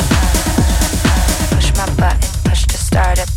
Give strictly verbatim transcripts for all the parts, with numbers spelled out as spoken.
Push my button, push to start it.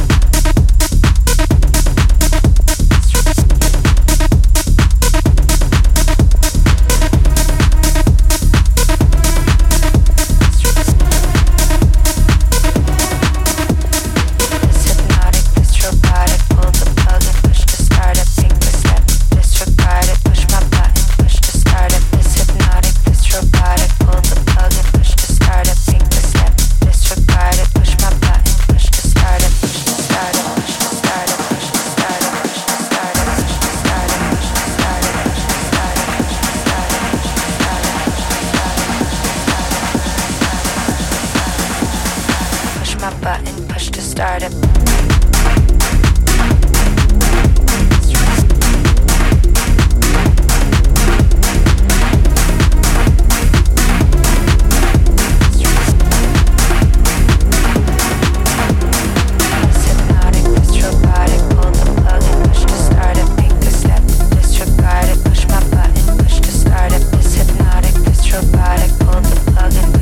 Button, push to start it.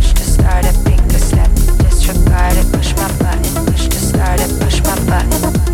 Disregard it, push my button, push to start it, push my button.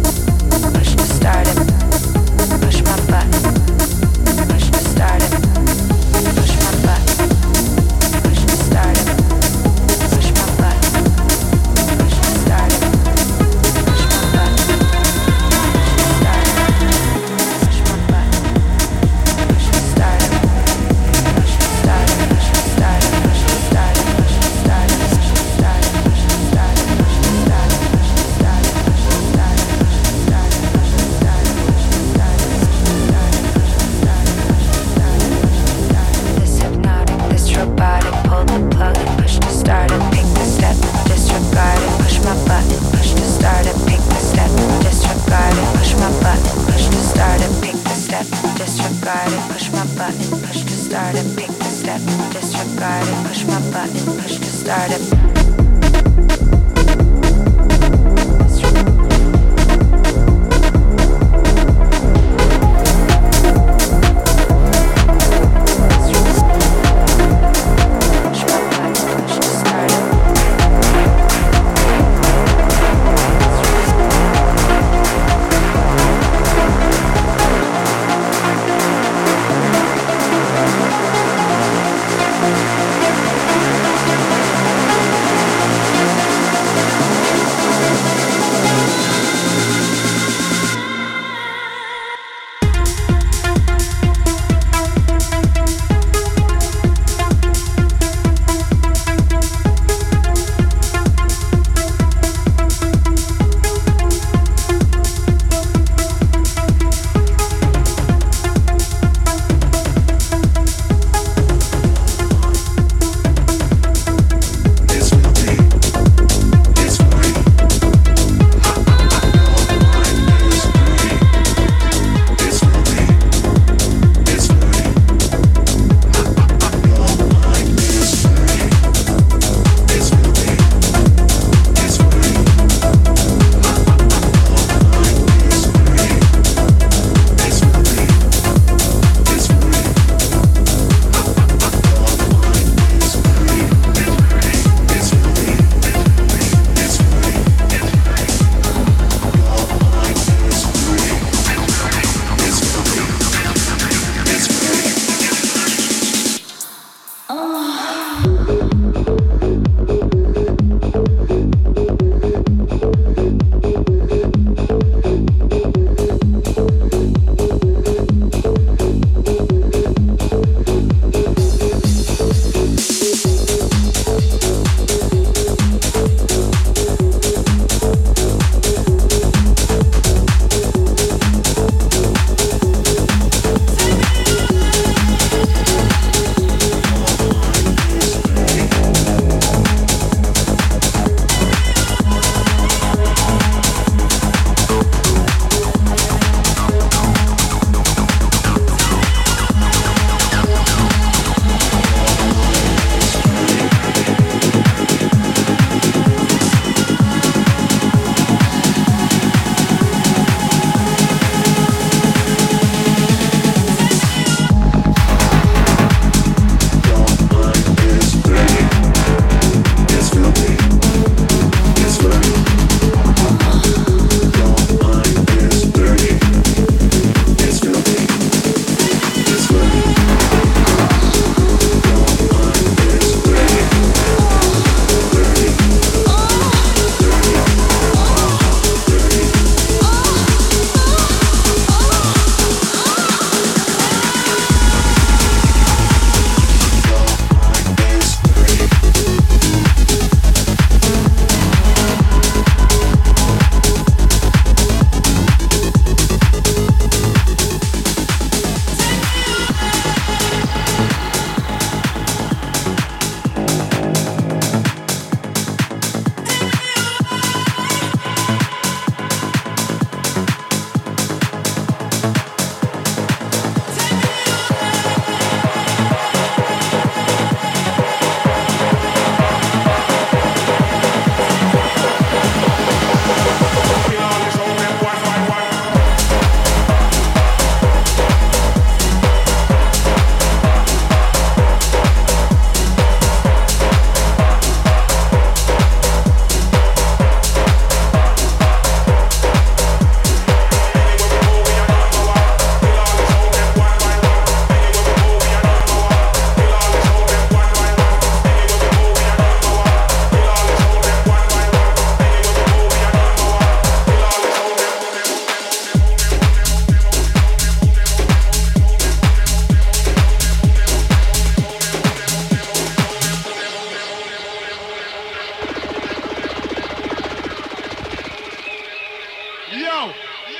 Yo,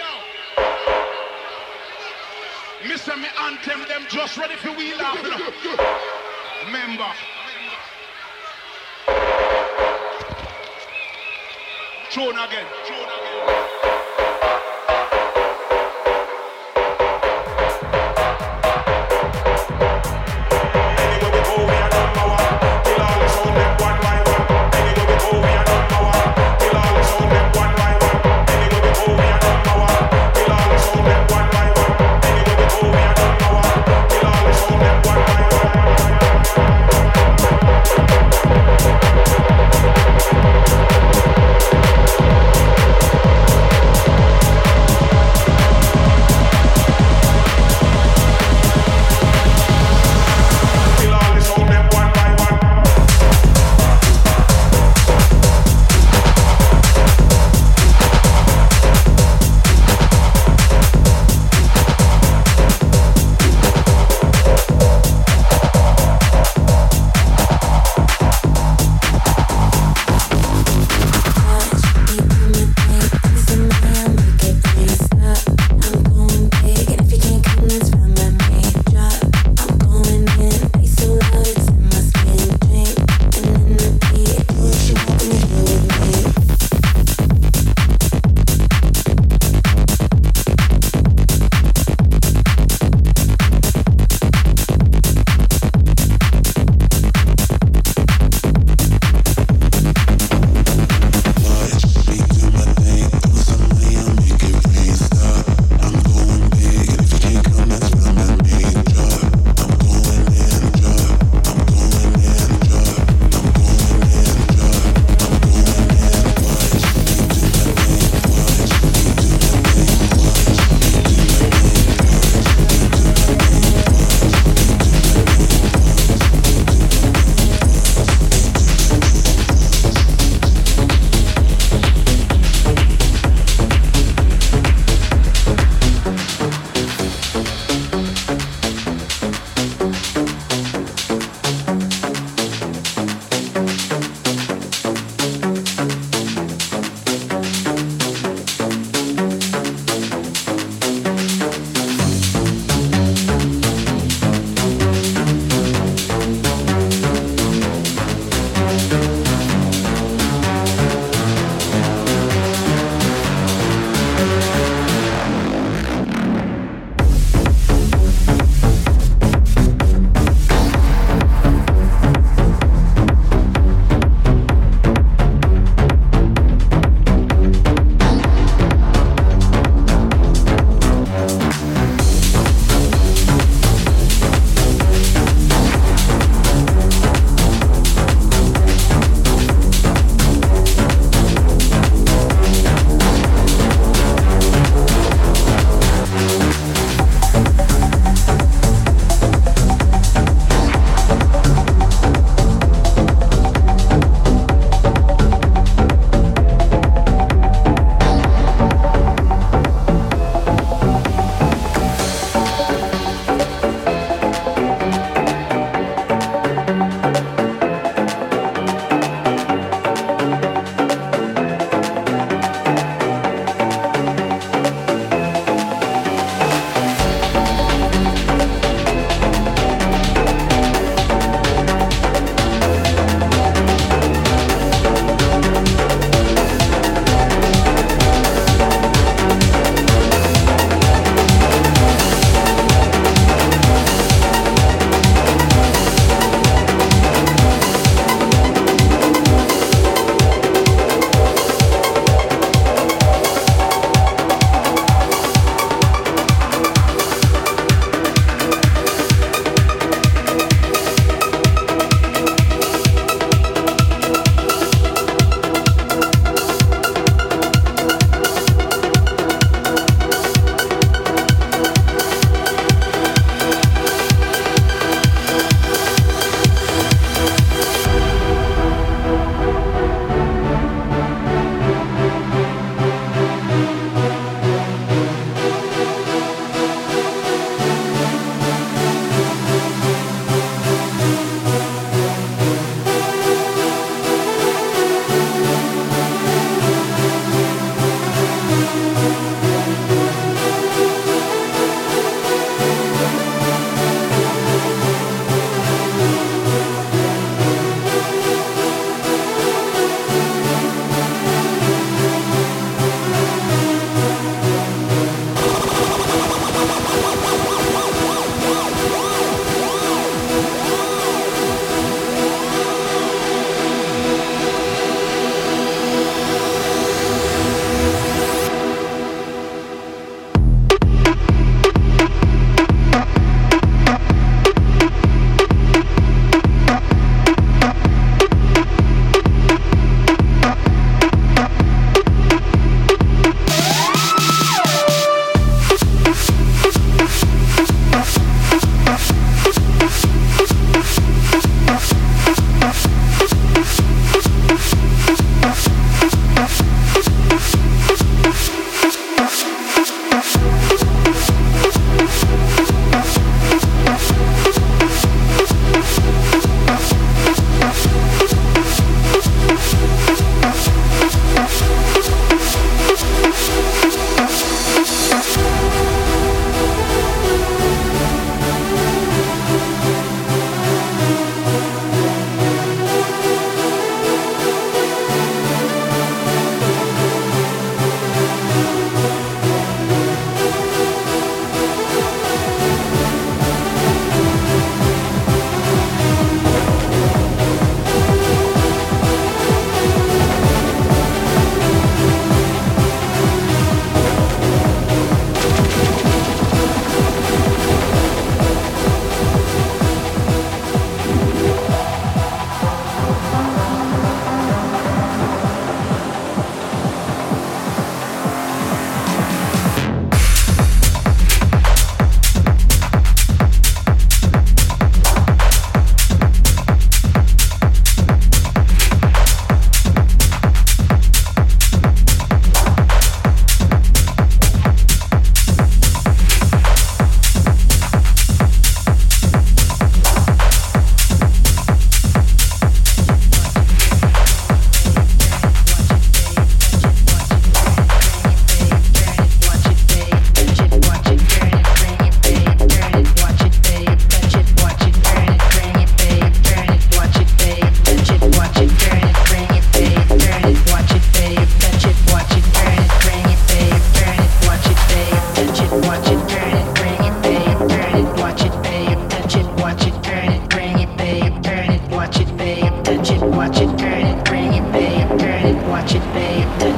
Mister Me anthem them just ready for we laugh. Remember. Tune again. Tune again.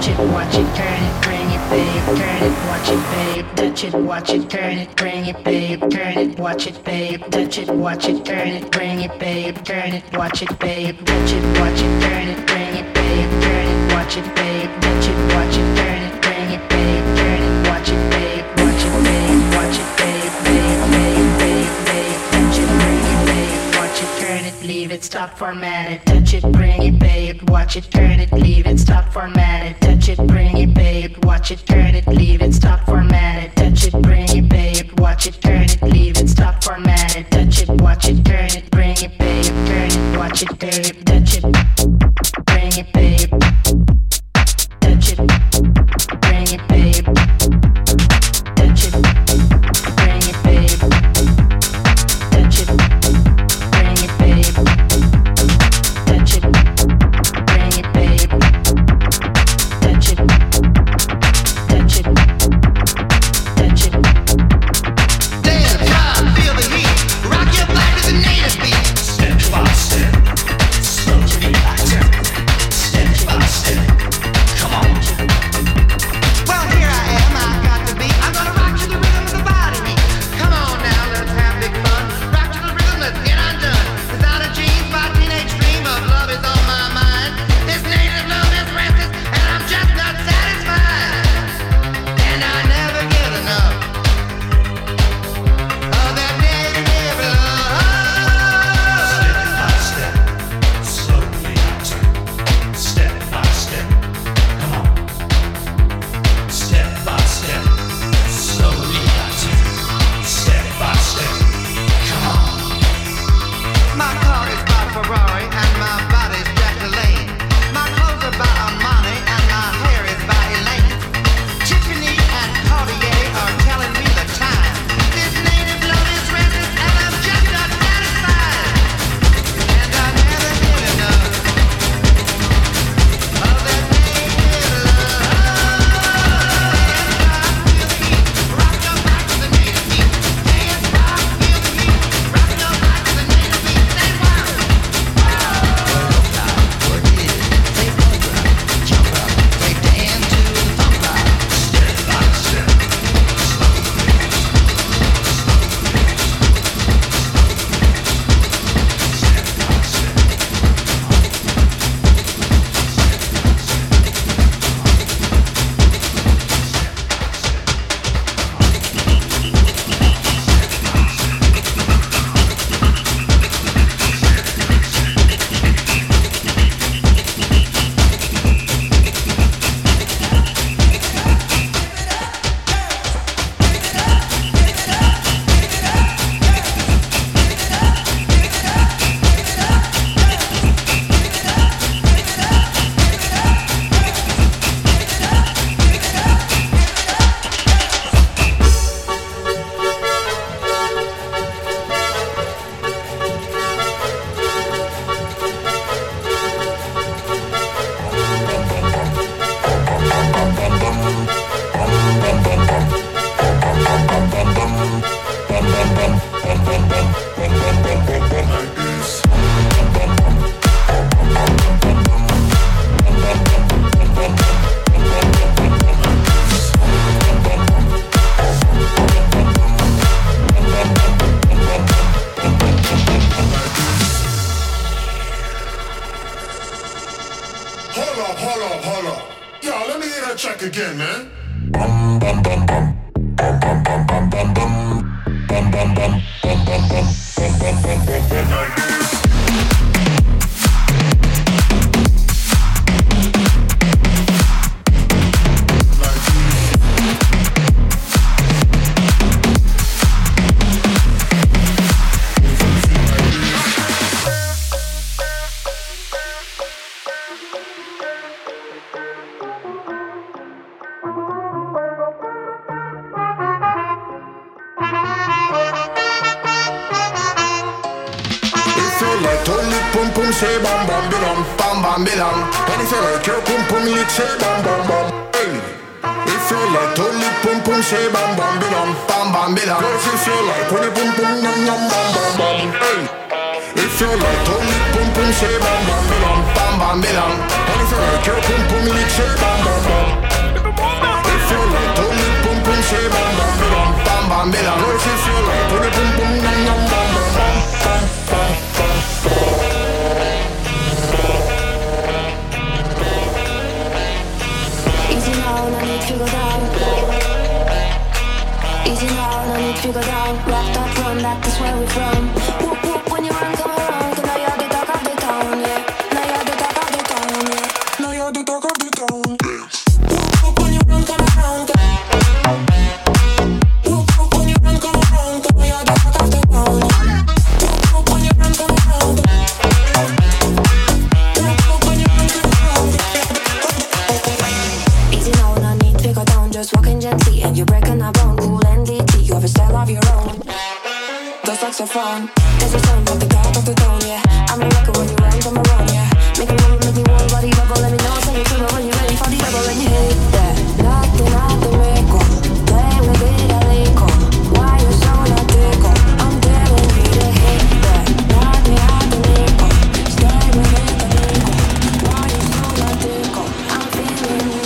touch it, watch it, turn it, bring it, babe, turn it, watch it, babe, touch it, watch it, turn it, bring it, babe, turn it, watch it, babe, touch it, watch it, turn it, bring it, babe, turn it, watch it, babe, touch it, watch it, turn it, bring it, babe, turn it, watch it, babe, touch it, watch it, turn it, bring it, babe, turn it, watch it, babe, watch it, babe, watch it, babe, babe, babe, babe, babe, touch it, bring it, babe, watch it, turn it, leave it, stop, format it, touch it, bring it, babe, watch it, turn it, leave it, stop, format it, touch it, bring it, babe, watch it, turn it, leave it, stop, format it, touch it, bring it, babe, watch it, turn it, leave it, stop, format it, touch it, watch it, turn it, bring it, babe, turn it, watch it, babe, touch it, bring it, babe, touch it, bring it, babe, touch it, bring it, babe, touch it, bring it, babe, touch it, bring it, babe, touch it, touch it, touch it. Dance, drive, feel the heat, rock your body to the native beat. Step by step, slowly acting. Step by step, come on. Well, here I am, I got the beat. I'm gonna rock to the rhythm of the body beat. Come on now, let's have big fun. Rock to the rhythm, let's get undone. Without a jeans, my teenage dream of love is on my mind. This native love is restless, and I'm just not satisfied. And I never get enough of that native love. Step by step, slowly acting. Step by step, come on. Step by step, slowly acting. Step by step, come on. My car is by Ferrari and my body's Jack LaLanne. My clothes are by Armani and my hair is by Elaine. Tiffany and Cartier are telling me the time. This native love is restless and I'm just not satisfied. And I never get enough of that native love. Rock your back to the native beat. Dance, rock, feel the heat. Rock your back to the native beat. Say wow. Work it, take over, jump up, break dance to the thump up. Step by step, Hold up, hold up, hold up. Yo, let me hear that track again, man. Like this. Like toilet pum pum say bam bam bilam, bam bam bilam. And if you like your pum pum lick say bam bam bam. Hey, if you like toilet pum pum say bam bam bilam, bam bam bilam. Girls if you like when you pum pum yum yum bam bam bam. Hey, If you like to lick pum pum, say bam bam bilam, bam bam bilam. And if you like your pum pum lick, say bam bam bam. If you like to lick pum pum, say bam bam bilam, bam bam bilam. If you like to lick pum pum, nam nam bam bam bam bam bam bam. Easy now, no need to go down. Easy now, no need to go down. Rock that run, that is where we from. Whoop whoop when you run, come around. 'Cause now you're the talk of the town, yeah. Now you're the talk of the town, yeah. Now you're the talk of the town. Whoop whoop when you run, come around. Whoop whoop when you run, come around. 'Cause now you're the talk of the town. Whoop whoop when you run, come around. Whoop whoop when you run, come around. Easy now, no need to go down. Just walking gently and you're breaking a bone. Cool and deeply, you have a style of your own. The saxophone, there's a sound of the god of the tone, yeah. I'm a rocker when you run, come around, yeah. Make me move, make me warm, body bubble. Let me know, send you through when you're ready for the double. And you hit that, nothing out the make play with it, I link on. Why you so not tickle? I'm telling you to hit that, knock me out the make stay with it, I link on. Why you so not tickle? I'm feeling you.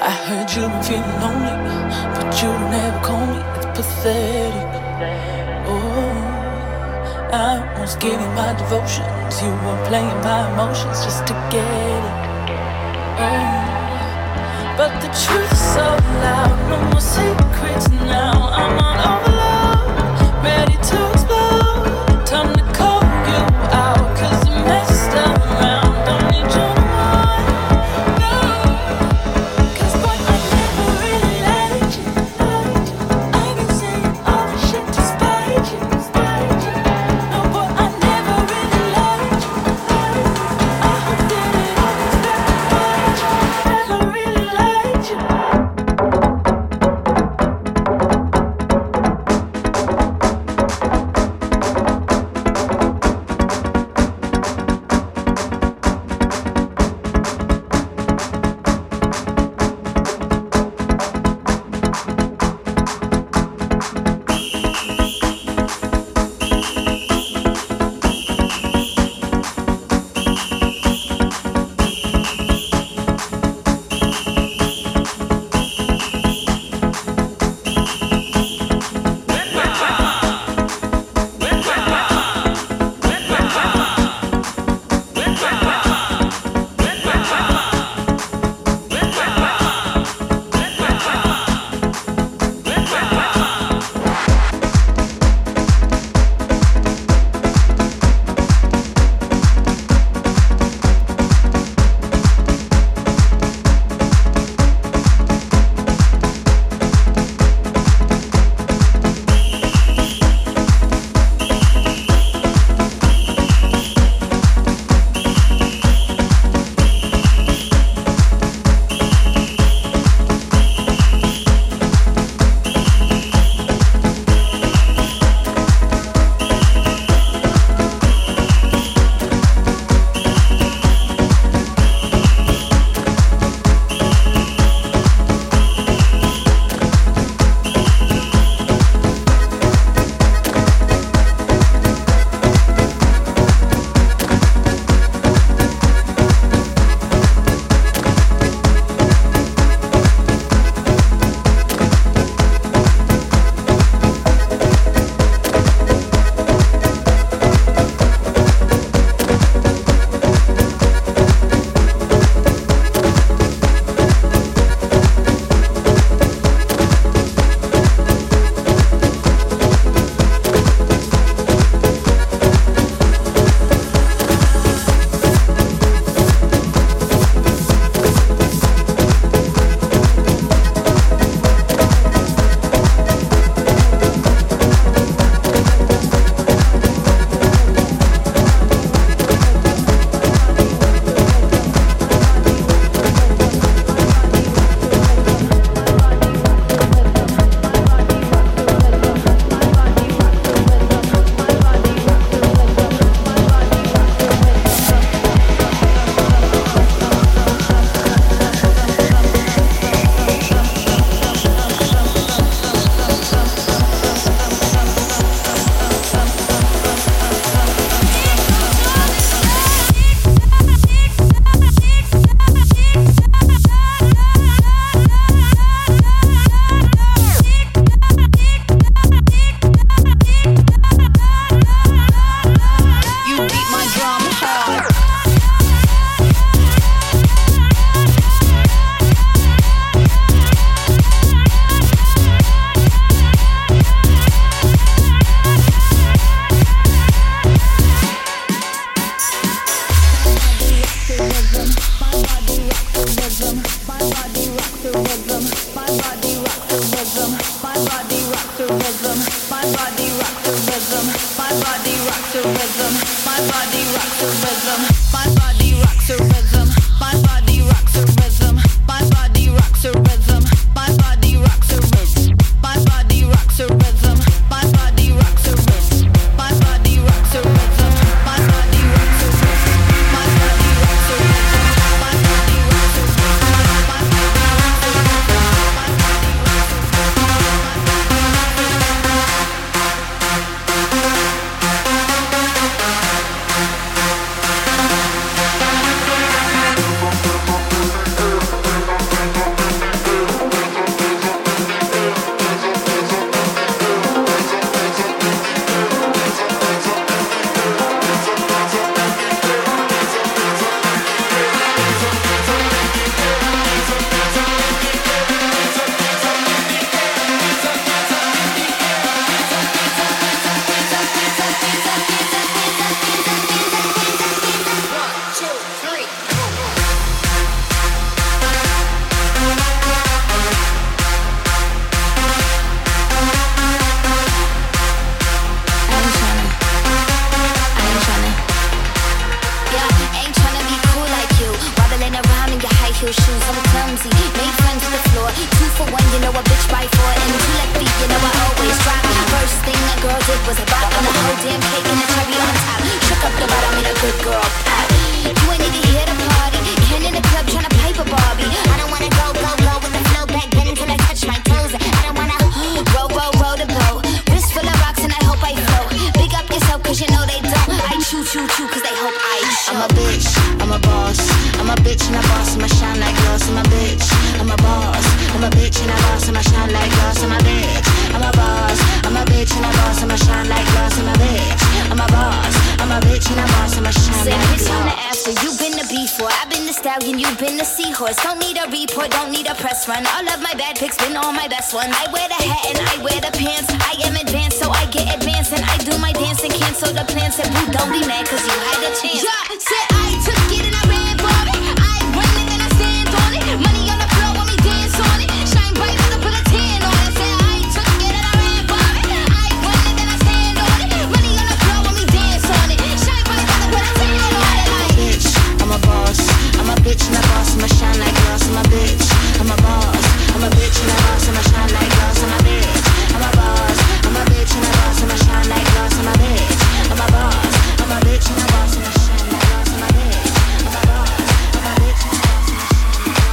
I heard you been feeling lonely, but you don't ever call me. It's pathetic. Oh, I was giving my devotions. You were playing my emotions just to get it. Oh, but the truth is so loud. No more secrets now. I'm on overload, ready to explode. Time to call you out, 'cause you messed around. Don't need you no more. No, 'cause boy, I never really liked you. I've been saying all the shit to spite you. No, boy, I never really liked you. I hope that it always backfired you. Never really liked you. to the floor. Two for one, you know a bitch by four. And two left feet, you know I always drop. First thing a girl did was a bop on the whole damn cake and the cherry on top. Shook up the bottom, made a good girl pop. You ain't need to hear the party. Ken in the club tryna pipe a Barbie. I don't wanna go, go, go with the flow back then until I touch my toes. I don't wanna row, row, row the boat. Wrist full of rocks and I hope I float. Big up yourself cause you know they don't. I choo, choo, choo cause they hope I show. I'm a bitch, I'm a boss. I'm a bitch and a boss, I'ma shine like glass. I'm a bitch, I'm a boss. I'm a bitch and a boss, I'ma shine like glass. I'm a bitch, I'm a boss. I'm a bitch and a boss, I'ma shine like glass. I'm a bitch, I'm a boss. I'm a bitch and a boss, I'ma shine like glass. Say bitch on the after, you been the before. I've been the stallion, you've been the seahorse. Don't need a report, don't need a press run. All of my bad pics been all my best ones. I wear the hat and I wear the pants. I am advanced, so I get advanced. And I do my dance and cancel the plans. And boo, don't be mad cause you had a chance. Yeah, said I took it and I ran for it. I run it and I stand on it. Money on the floor when we dance on it. Shine bright when I put a tan on it. Said I took it and I ran for it. I run it and I stand on it. Money on the floor when we dance on it. Shine bright when I put a tan on it. I'm a bitch, I'm a boss. I'm a bitch and a boss, I'ma shine like glass. I'm a bitch, I'm a boss. I'm a bitch and a boss, I'ma shine like glass. I'm a bitch, I'm a boss. I'm a bitch and a boss, I'ma shine like glass. I'm a bitch, I'm a boss. I'm a bitch and a boss, I'ma shine like glass. I'm a bitch, I'm a boss. I'm a bitch and a boss, I'ma shine like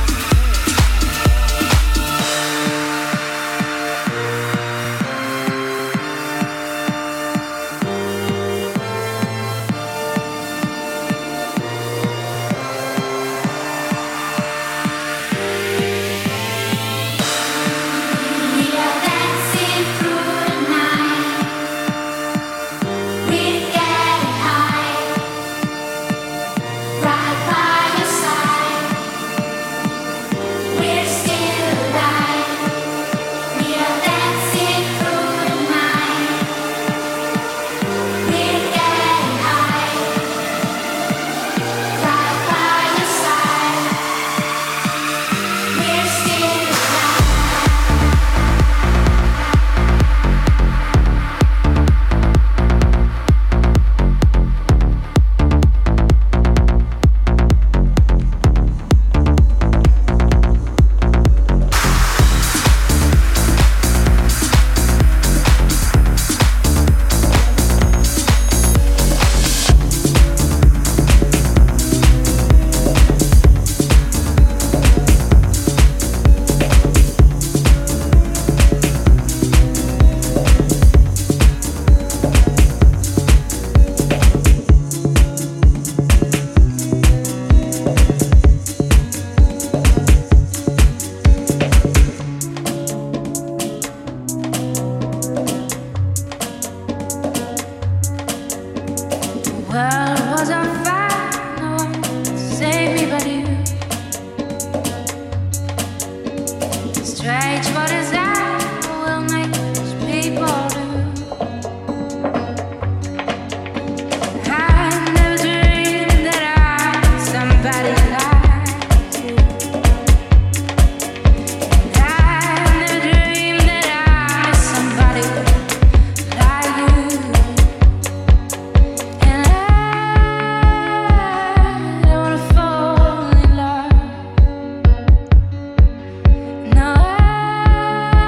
No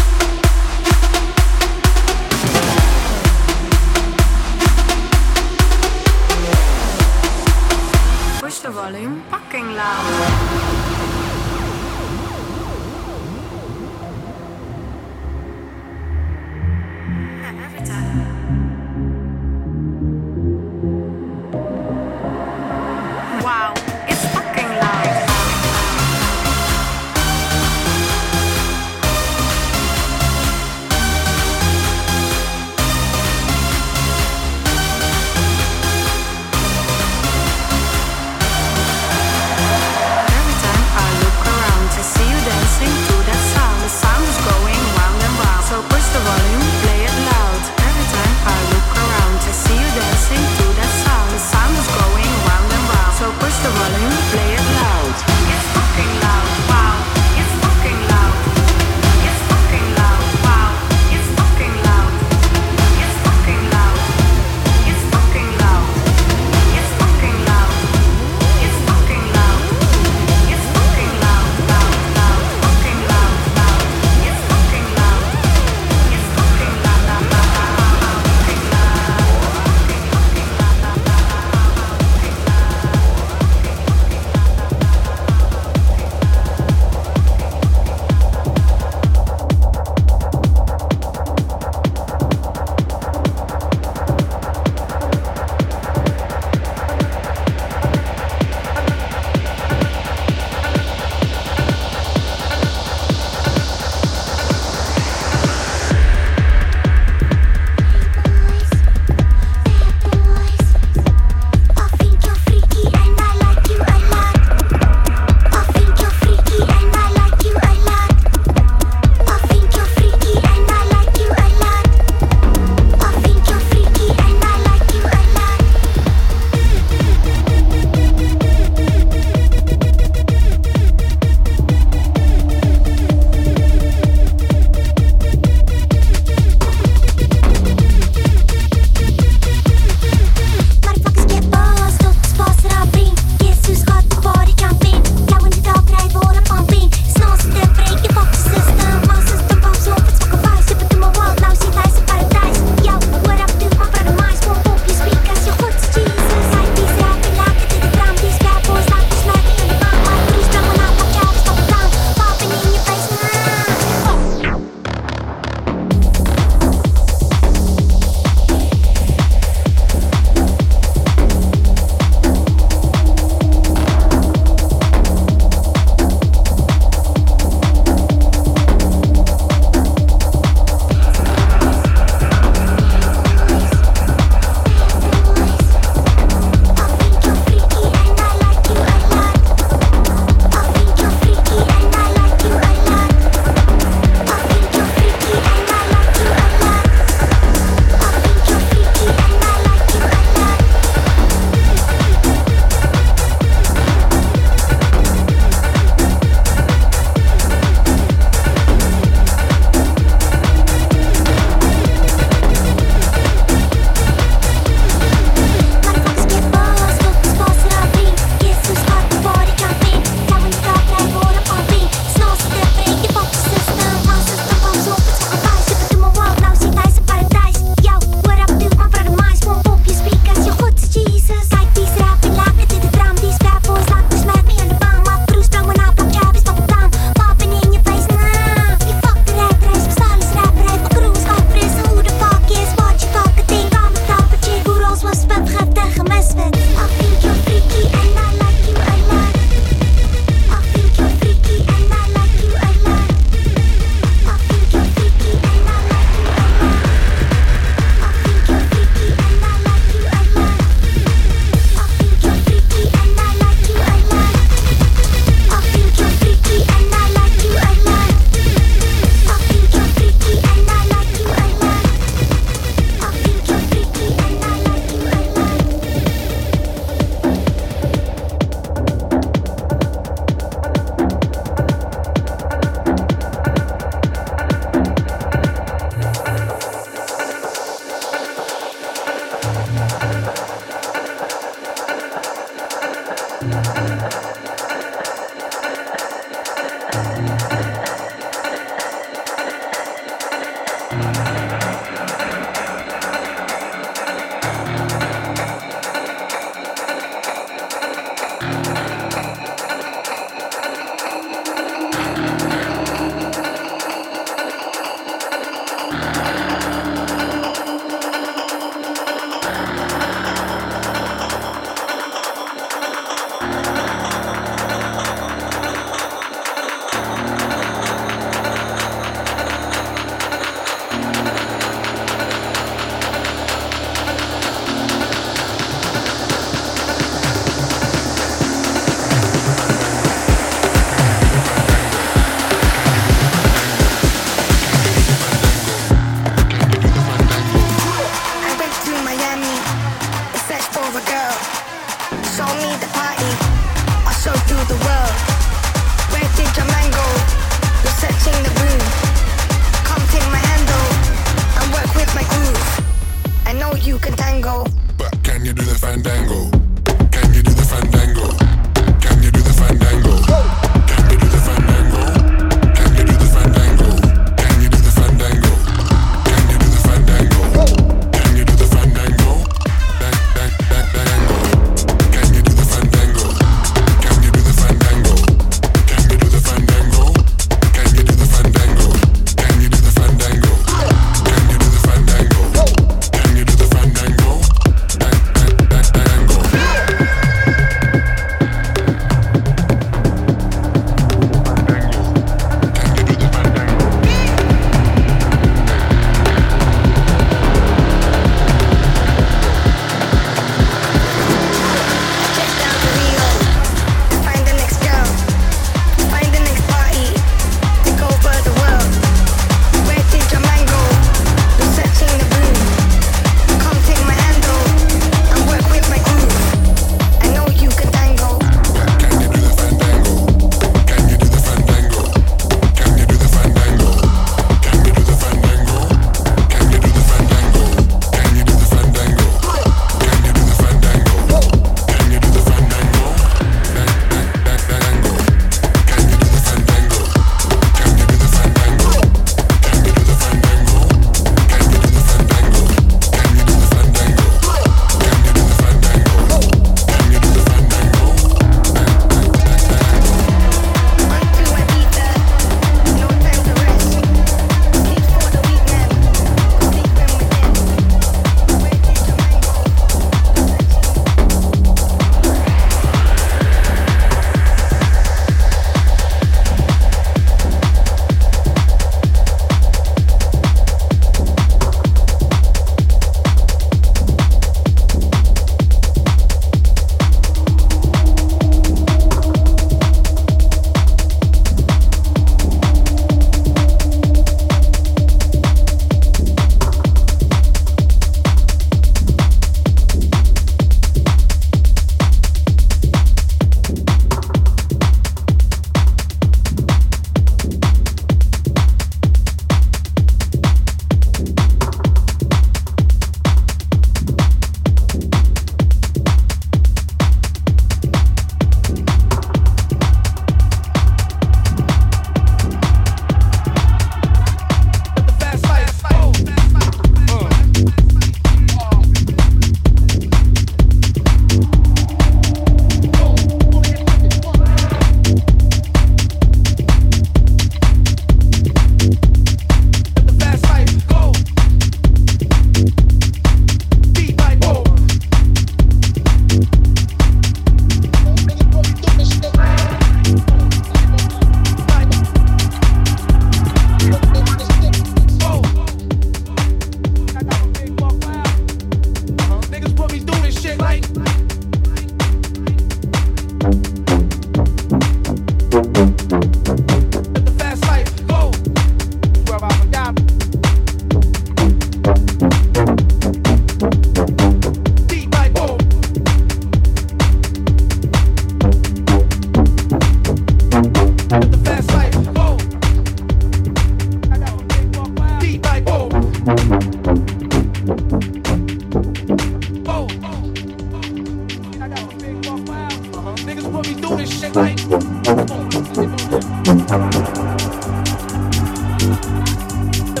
The fast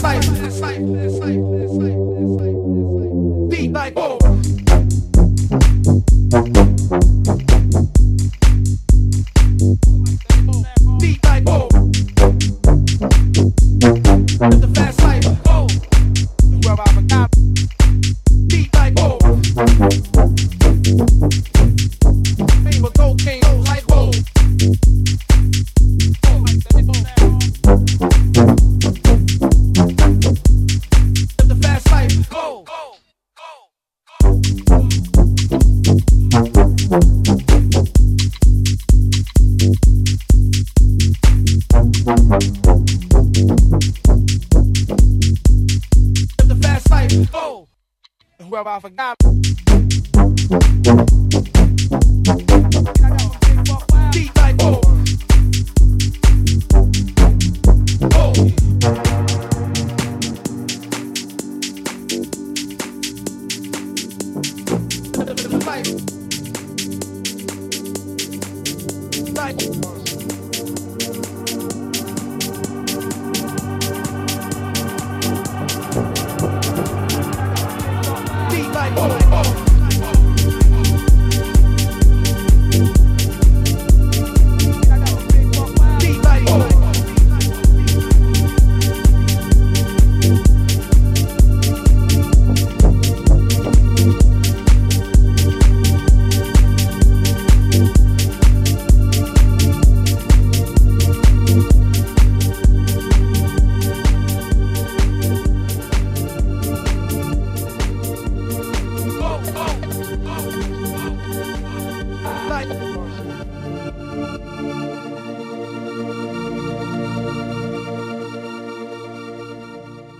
life. Beat like oh. Beat like oh. Live the fast life. Oh. Where I forgot. Beat like oh. Fame of cocaine. Oh like oh. Live the fast life. Go. Live the fast life. Go. Where I forgot.